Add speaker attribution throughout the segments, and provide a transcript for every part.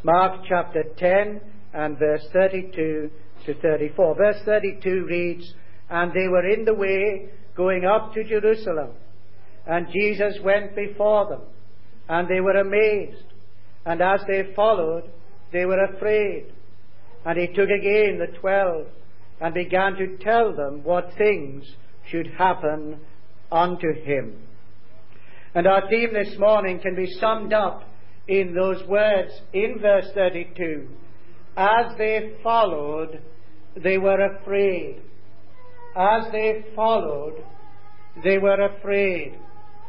Speaker 1: Mark chapter 10 and verse 32 to 34. Verse 32 reads, "And they were in the way going up to Jerusalem, and Jesus went before them, and they were amazed. And as they followed, they were afraid. And he took again the 12, and began to tell them what things should happen unto him." And our theme this morning can be summed up in those words in verse 32. As they followed, they were afraid. As they followed, they were afraid.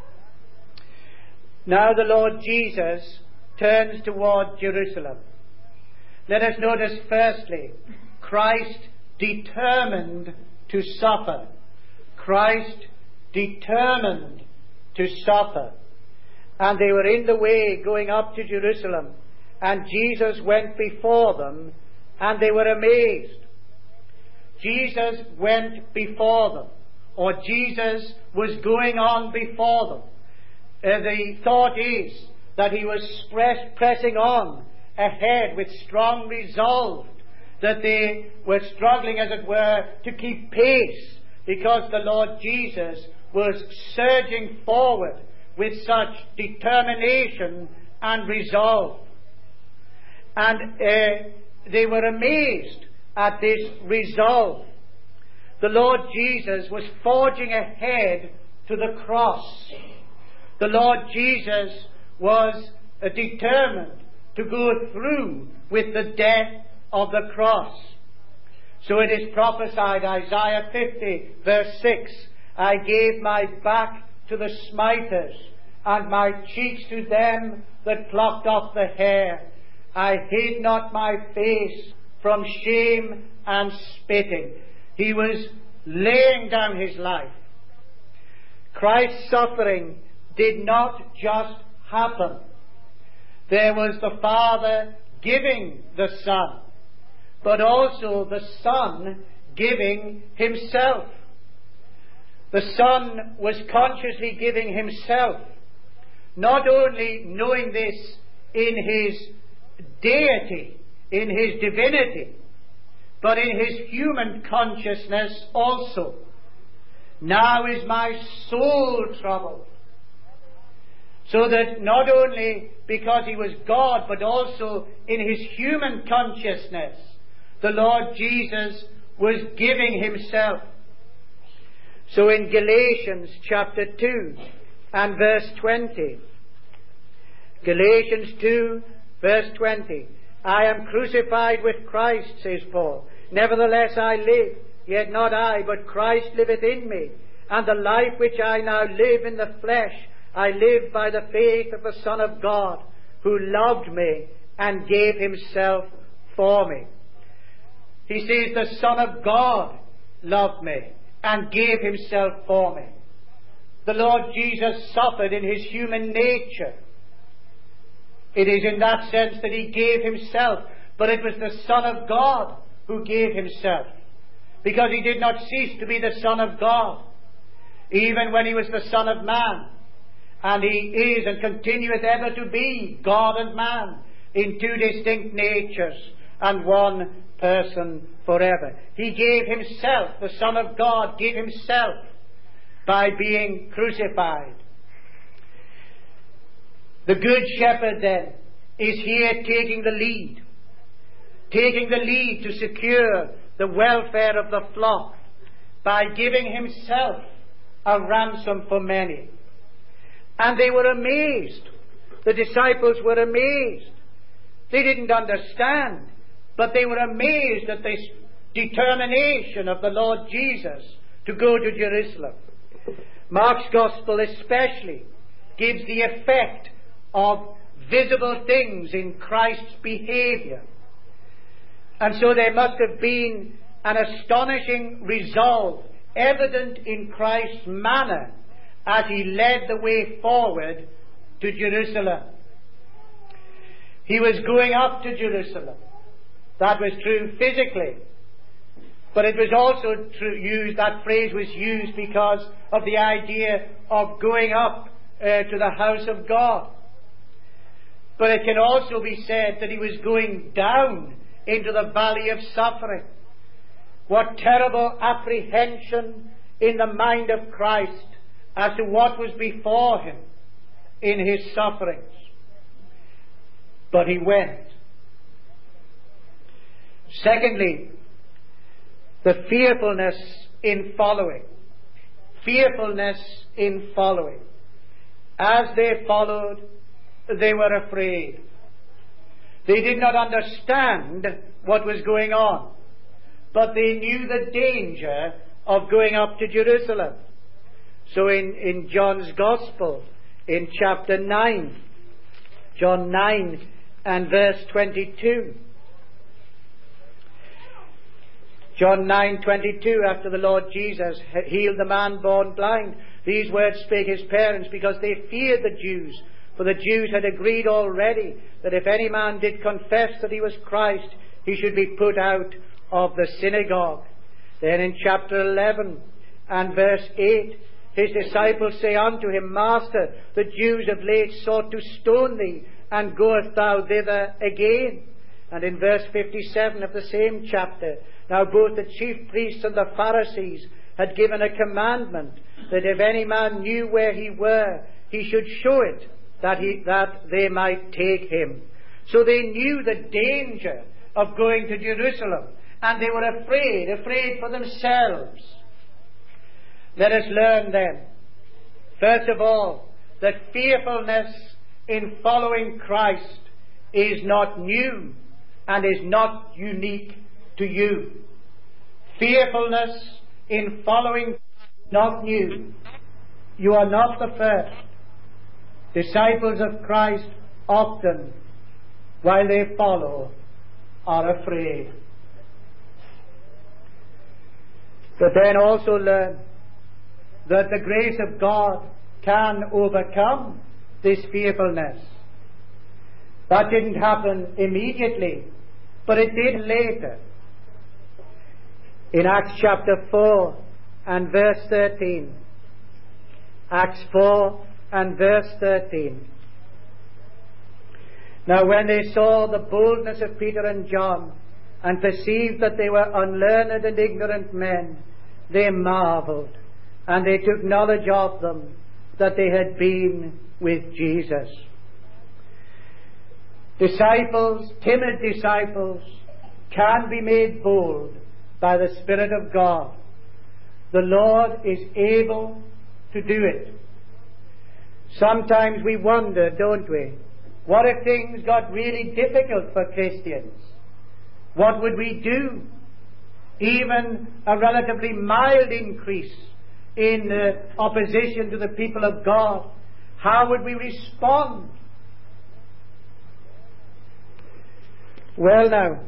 Speaker 1: Now the Lord Jesus turns toward Jerusalem. Let us notice firstly, Christ determined to suffer. Christ determined to suffer. And they were in the way going up to Jerusalem, and Jesus went before them, and they were amazed. Jesus went before them, or Jesus was going on before them. The thought is that he was pressing on ahead with strong resolve, that they were struggling, as it were, to keep pace, because the Lord Jesus was surging forward with such determination and resolve. And they were amazed at this resolve. The Lord Jesus was forging ahead to the cross. The Lord Jesus was determined to go through with the death of the cross. So it is prophesied, Isaiah 50 verse 6, "I gave my back to the smiters, and my cheeks to them that plucked off the hair. I hid not my face from shame and spitting." He was laying down his life. Christ's suffering did not just happen. There was the Father giving the Son, but also the Son giving himself. The Son was consciously giving himself, not only knowing this in his deity, in his divinity, but in his human consciousness also. "Now is my soul troubled." So that not only because he was God, but also in his human consciousness, the Lord Jesus was giving himself. So in Galatians chapter 2 and verse 20, Galatians 2 verse 20, "I am crucified with Christ," says Paul. "Nevertheless I live, yet not I, but Christ liveth in me. And the life which I now live in the flesh, I live by the faith of the Son of God, who loved me and gave himself for me." He says, the Son of God loved me and gave himself for me. The Lord Jesus suffered in his human nature. It is in that sense that he gave himself, but it was the Son of God who gave himself, because he did not cease to be the Son of God, even when he was the Son of Man. And he is and continueth ever to be God and man in two distinct natures and one person forever. He gave himself, the Son of God gave himself by being crucified. The Good Shepherd then is here taking the lead to secure the welfare of the flock by giving himself a ransom for many. And they were amazed. The disciples were amazed. They didn't understand, but they were amazed at this determination of the Lord Jesus to go to Jerusalem. Mark's Gospel especially gives the effect of visible things in Christ's behavior. And so there must have been an astonishing resolve evident in Christ's manner as he led the way forward to Jerusalem. He was going up to Jerusalem. That was true physically. But it was also that phrase was used because of the idea of going up to the house of God. But it can also be said that he was going down into the valley of suffering. What terrible apprehension in the mind of Christ as to what was before him in his sufferings. But he went. Secondly, the fearfulness in following. Fearfulness in following. As they followed, they were afraid. They did not understand what was going on, but they knew the danger of going up to Jerusalem. So in John's Gospel, in chapter 9, John 9 and verse 22. John 9:22, after the Lord Jesus healed the man born blind, these words spake his parents, because they feared the Jews. For the Jews had agreed already that if any man did confess that he was Christ, he should be put out of the synagogue. Then in chapter 11 and verse 8, his disciples say unto him, Master, the Jews of late sought to stone thee, and goest thou thither again? And in verse 57 of the same chapter, now both the chief priests and the Pharisees had given a commandment that if any man knew where he were, he should show it, that they might take him. So they knew the danger of going to Jerusalem, and they were afraid for themselves. Let us learn then, first of all, that fearfulness in following Christ is not new and is not unique to you. Fearfulness in following Christ is not new. You are not the first. Disciples of Christ often, while they follow, are afraid. But then also learn that the grace of God can overcome this fearfulness. That didn't happen immediately, but it did later. In Acts chapter 4 and verse 13. Acts 4 and verse 13. Now when they saw the boldness of Peter and John, and perceived that they were unlearned and ignorant men, they marveled, and they took knowledge of them, that they had been with Jesus. Disciples, timid disciples, can be made bold by the Spirit of God. The Lord is able to do it. Sometimes we wonder, don't we? What if things got really difficult for Christians? What would we do? Even a relatively mild increase in opposition to the people of God. How would we respond? Well now,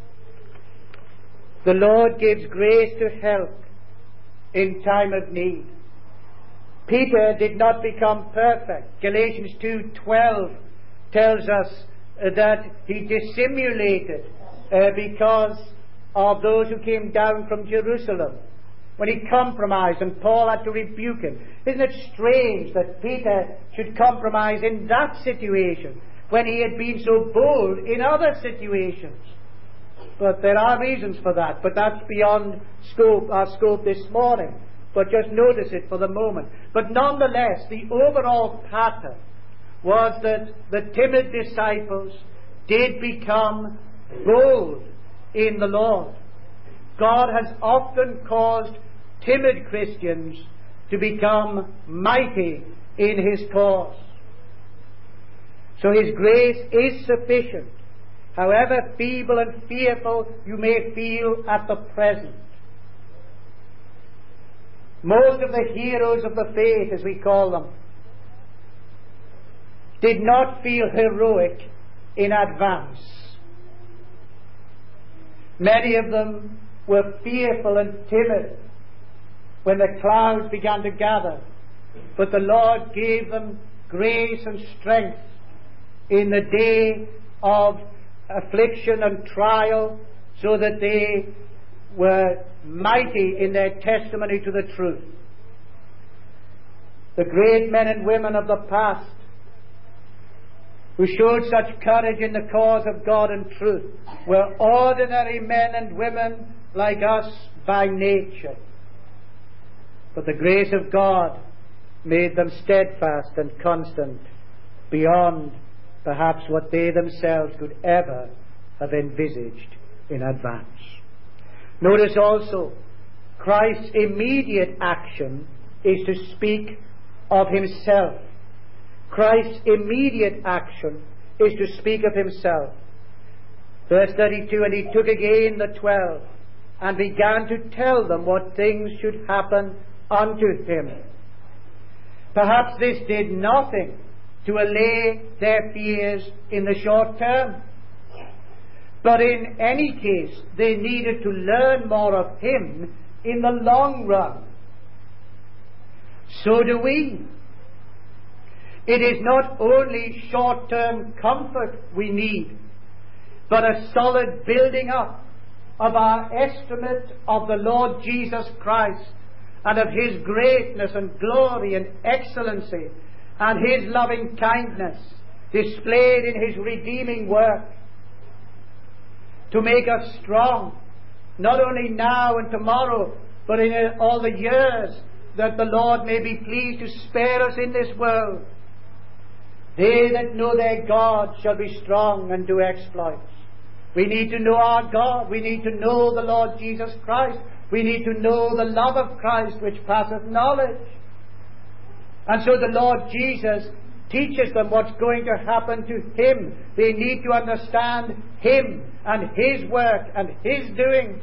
Speaker 1: the Lord gives grace to help in time of need. Peter did not become perfect. Galatians 2:12 tells us that he dissimulated because of those who came down from Jerusalem, when he compromised and Paul had to rebuke him. Isn't it strange that Peter should compromise in that situation when he had been so bold in other situations? But there are reasons for that, but that's beyond our scope this morning. But just notice it for the moment. But nonetheless, the overall pattern was that the timid disciples did become bold in the Lord. God has often caused timid Christians to become mighty in His cause. So His grace is sufficient, however feeble and fearful you may feel at the present. Most of the heroes of the faith, as we call them, did not feel heroic in advance. Many of them were fearful and timid when the clouds began to gather, but the Lord gave them grace and strength in the day of affliction and trial, so that they were mighty in their testimony to the truth. The great men and women of the past who showed such courage in the cause of God and truth, were ordinary men and women like us by nature. But the grace of God made them steadfast and constant beyond perhaps what they themselves could ever have envisaged in advance. Notice also, Christ's immediate action is to speak of himself. Christ's immediate action is to speak of himself. Verse 32, and he took again the 12 and began to tell them what things should happen unto him. Perhaps this did nothing to allay their fears in the short term. But in any case, they needed to learn more of him in the long run. So do we. It is not only short-term comfort we need, but a solid building up of our estimate of the Lord Jesus Christ and of his greatness and glory and excellency and his loving kindness displayed in his redeeming work, to make us strong, not only now and tomorrow, but in all the years that the Lord may be pleased to spare us in this world. They that know their God shall be strong and do exploits. We need to know our God. We need to know the Lord Jesus Christ. We need to know the love of Christ which passeth knowledge. And so the Lord Jesus teaches them what's going to happen to him. They need to understand him and his work and his doings.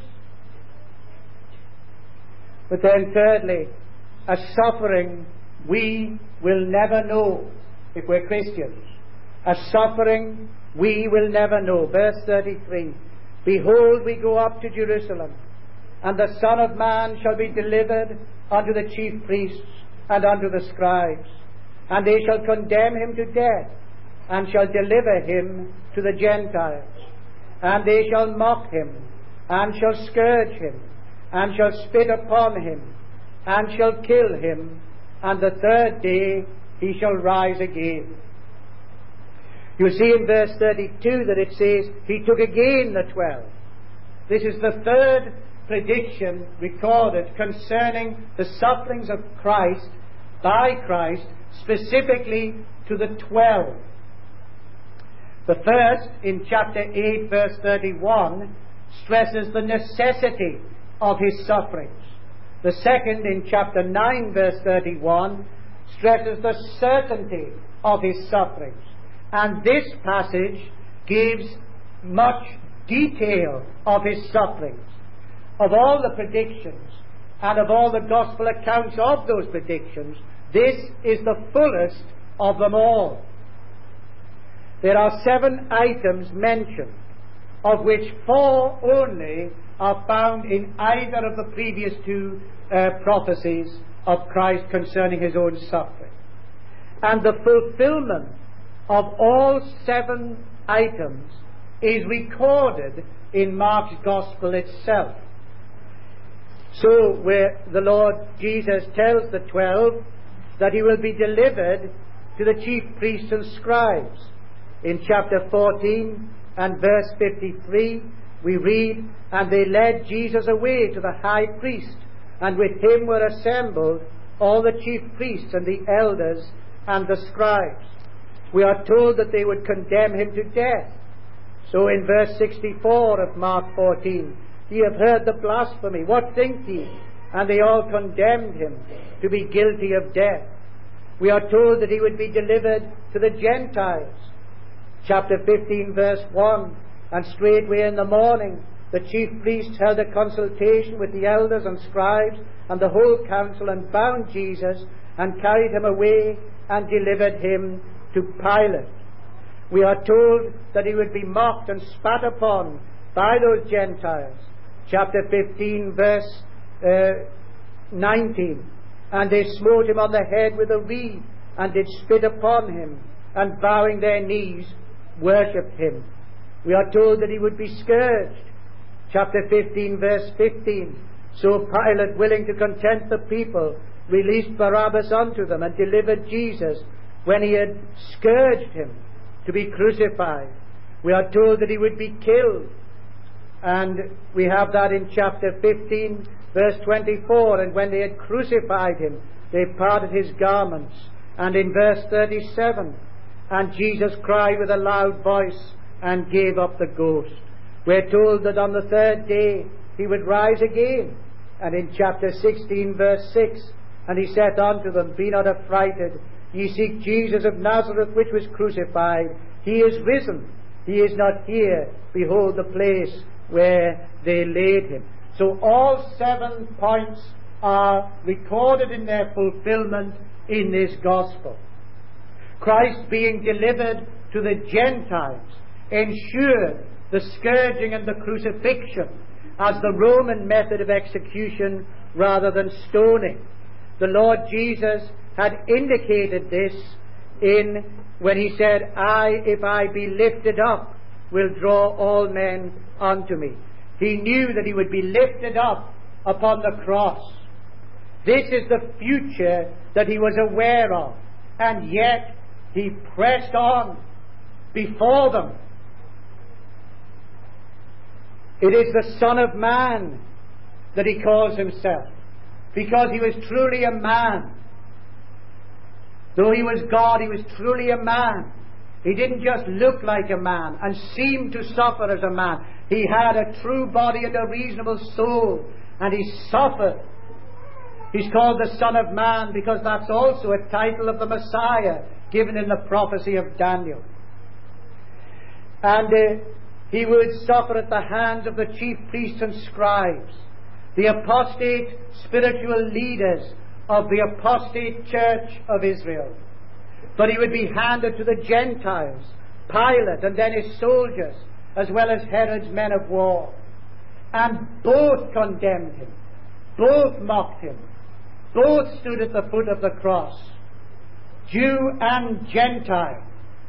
Speaker 1: But then thirdly, a suffering we will never know if we're Christians. A suffering we will never know. Verse 33, behold, we go up to Jerusalem, and the Son of Man shall be delivered unto the chief priests and unto the scribes, and they shall condemn him to death, and shall deliver him to the Gentiles. And they shall mock him, and shall scourge him, and shall spit upon him, and shall kill him, and the third day he shall rise again. You see in verse 32 that it says, he took again the 12. This is the third prediction recorded concerning the sufferings of Christ, by Christ, specifically to the 12. The first, in chapter 8, verse 31, stresses the necessity of his sufferings. The second, in chapter 9, verse 31, stresses the certainty of his sufferings. And this passage gives much detail of his sufferings. Of all the predictions and of all the gospel accounts of those predictions, this is the fullest of them all. There are 7 items mentioned, of which 4 only are found in either of the previous 2 prophecies of Christ concerning his own suffering. And the fulfillment of all 7 items is recorded in Mark's Gospel itself. So where the Lord Jesus tells the 12 that he will be delivered to the chief priests and scribes. In chapter 14 and verse 53 we read, and they led Jesus away to the high priest, and with him were assembled all the chief priests and the elders and the scribes. We are told that they would condemn him to death. So in verse 64 of Mark 14, ye have heard the blasphemy, what think ye? And they all condemned him to be guilty of death. We are told that he would be delivered to the Gentiles. Chapter 15, verse 1, and straightway in the morning the chief priests held a consultation with the elders and scribes and the whole council, and bound Jesus and carried him away and delivered him to Pilate. We are told that he would be mocked and spat upon by those Gentiles. Chapter 15, verse 19, and they smote him on the head with a reed, and did spit upon him, and bowing their knees worshipped him. We are told that he would be scourged. Chapter 15, verse 15, so Pilate, willing to content the people, released Barabbas unto them, and delivered Jesus when he had scourged him. to be crucified. We are told that he would be killed. And we have that in chapter 15, verse 24. And when they had crucified him, they parted his garments. And in verse 37, and Jesus cried with a loud voice and gave up the ghost. We're told that on the third day he would rise again. And in chapter 16, verse 6, and he said unto them, Be not affrighted. Ye seek Jesus of Nazareth, which was crucified. He is risen. He is not here. Behold the place where they laid him. So all 7 points are recorded in their fulfillment in this gospel. Christ being delivered to the Gentiles ensured the scourging and the crucifixion as the Roman method of execution rather than stoning. The Lord Jesus had indicated this when he said, if I be lifted up, will draw all men unto me. He knew that he would be lifted up upon the cross. This is the future that he was aware of, and yet he pressed on before them. It is the Son of Man that he calls himself, because he was truly a man. Though he was God, he was truly a man. He didn't just look like a man and seem to suffer as a man. He had a true body and a reasonable soul, and he suffered. He's called the Son of Man because that's also a title of the Messiah given in the prophecy of Daniel. And he would suffer at the hands of the chief priests and scribes, the apostate spiritual leaders of the apostate church of Israel. But he would be handed to the Gentiles, Pilate and then his soldiers, as well as Herod's men of war. And both condemned him, both mocked him, both stood at the foot of the cross, Jew and Gentile.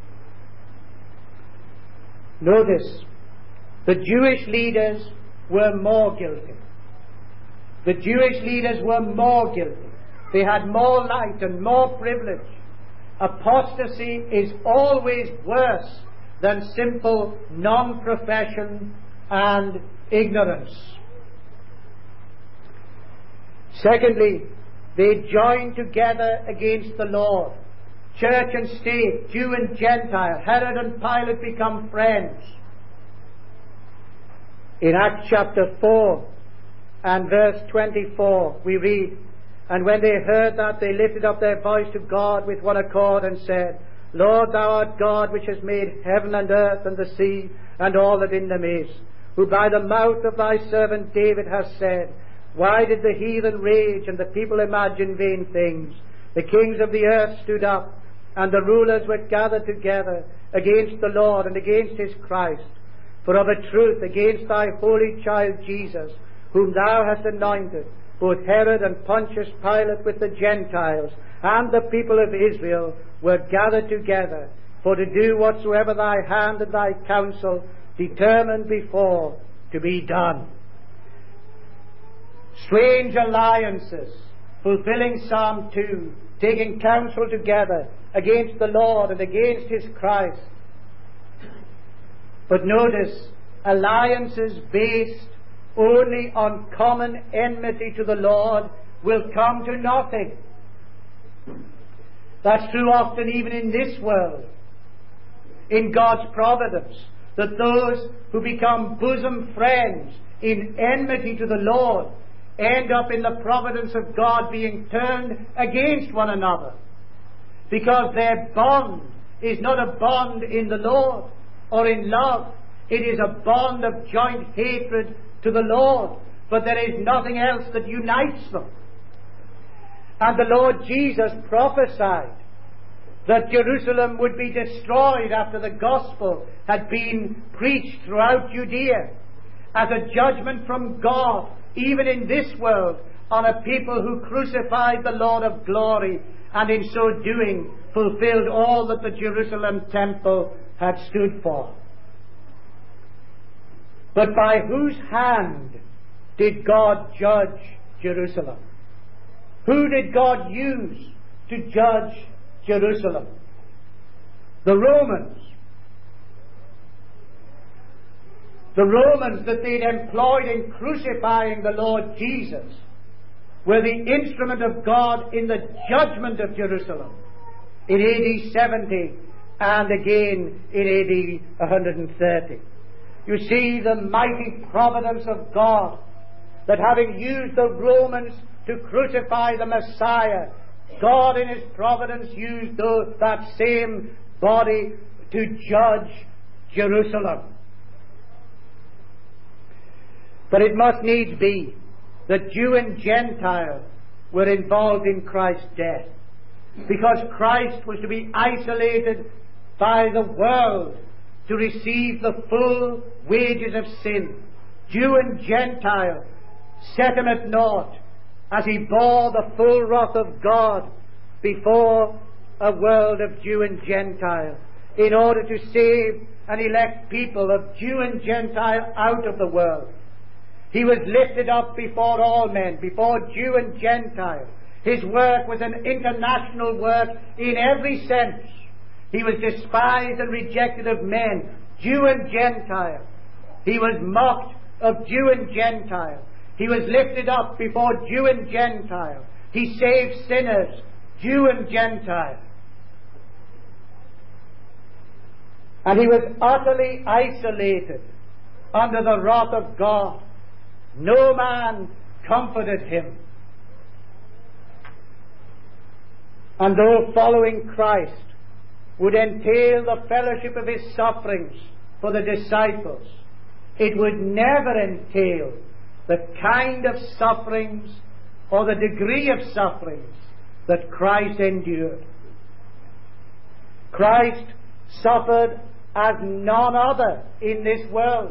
Speaker 1: Notice, the Jewish leaders were more guilty. The Jewish leaders were more guilty. They had more light and more privilege. Apostasy is always worse than simple non-profession and ignorance. Secondly, they joined together against the Lord. Church and state, Jew and Gentile, Herod and Pilate become friends. In Acts chapter 4 and verse 24, we read, And when they heard that, they lifted up their voice to God with one accord and said, Lord, thou art God, which has made heaven and earth and the sea and all that in them is, who by the mouth of thy servant David has said, Why did the heathen rage and the people imagine vain things? The kings of the earth stood up, and the rulers were gathered together against the Lord and against his Christ. For of a truth, against thy holy child Jesus, whom thou hast anointed, both Herod and Pontius Pilate with the Gentiles and the people of Israel were gathered together for to do whatsoever thy hand and thy counsel determined before to be done. Strange alliances, fulfilling Psalm 2, taking counsel together against the Lord and against his Christ. But notice, alliances based only on common enmity to the Lord will come to nothing. That's true often even in this world, in God's providence, that those who become bosom friends in enmity to the Lord end up in the providence of God being turned against one another, because their bond is not a bond in the Lord or in love. It is a bond of joint hatred to the Lord, but there is nothing else that unites them. And the Lord Jesus prophesied that Jerusalem would be destroyed after the gospel had been preached throughout Judea, as a judgment from God, even in this world, on a people who crucified the Lord of glory, and in so doing fulfilled all that the Jerusalem temple had stood for. But by whose hand did God judge Jerusalem? Who did God use to judge Jerusalem? The Romans. The Romans that they'd employed in crucifying the Lord Jesus were the instrument of God in the judgment of Jerusalem in AD 70 and again in AD 130. You see the mighty providence of God, that having used the Romans to crucify the Messiah, God in His providence used that same body to judge Jerusalem. But it must needs be that Jew and Gentile were involved in Christ's death, because Christ was to be isolated by the world to receive the full wages of sin. Jew and Gentile set Him at naught as He bore the full wrath of God before a world of Jew and Gentile, in order to save and elect people of Jew and Gentile out of the world. He was lifted up before all men, before Jew and Gentile. His work was an international work in every sense. He was despised and rejected of men, Jew and Gentile. He was mocked of Jew and Gentile. He was lifted up before Jew and Gentile. He saved sinners, Jew and Gentile. And He was utterly isolated under the wrath of God. No man comforted Him. And though following Christ would entail the fellowship of His sufferings for the disciples, it would never entail the kind of sufferings or the degree of sufferings that Christ endured. Christ suffered as none other in this world.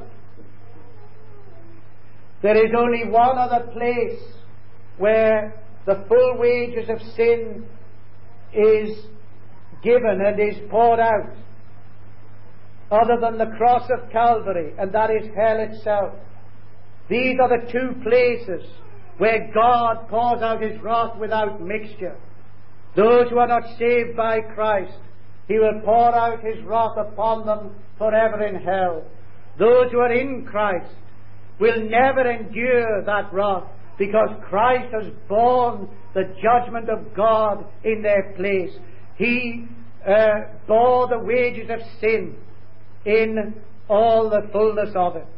Speaker 1: There is only one other place where the full wages of sin is given and is poured out, other than the cross of Calvary, and that is hell itself. These are the two places where God pours out His wrath without mixture. Those who are not saved by Christ, He will pour out His wrath upon them forever in hell. Those who are in Christ will never endure that wrath, because Christ has borne the judgment of God in their place. He bore the wages of sin in all the fullness of it.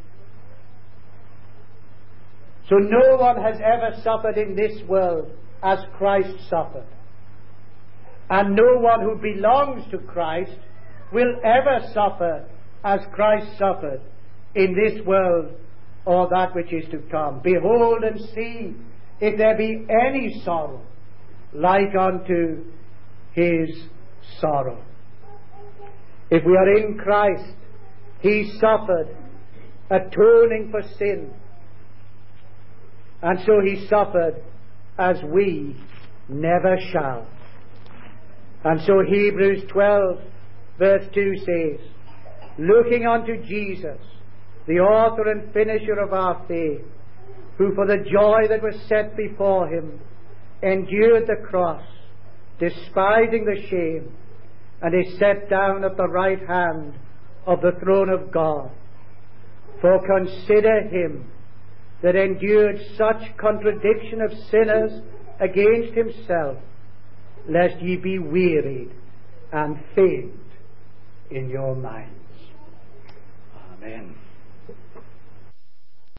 Speaker 1: So no one has ever suffered in this world as Christ suffered. And no one who belongs to Christ will ever suffer as Christ suffered in this world or that which is to come. Behold and see if there be any sorrow like unto His sorrow. If we are in Christ, He suffered, atoning for sin. And so He suffered as we never shall. And so Hebrews 12 verse 2 says, looking unto Jesus, the author and finisher of our faith, who for the joy that was set before Him endured the cross, despising the shame, and is set down at the right hand of the throne of God. For consider Him that endured such contradiction of sinners against Himself, lest ye be wearied and faint in your minds. Amen.